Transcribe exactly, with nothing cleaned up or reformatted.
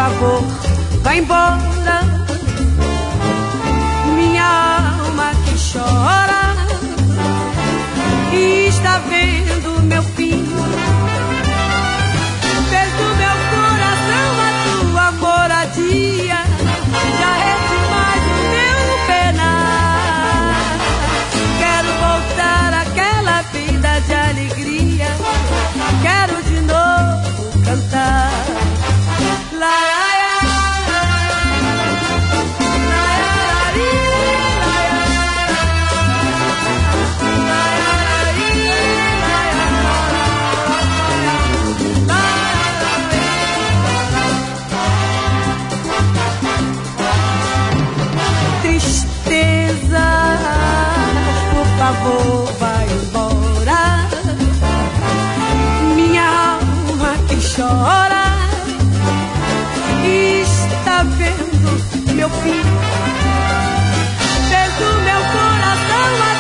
favor, vai embora. Minha alma que chora e está vendo meu fim. Fez do meu coração a tua moradia, já é demais o meu penar. Quero voltar àquela vida de alegria, quero de novo cantar. Lá por favor, vai embora. Minha alma que chora e está vendo meu fim. Fez do meu coração a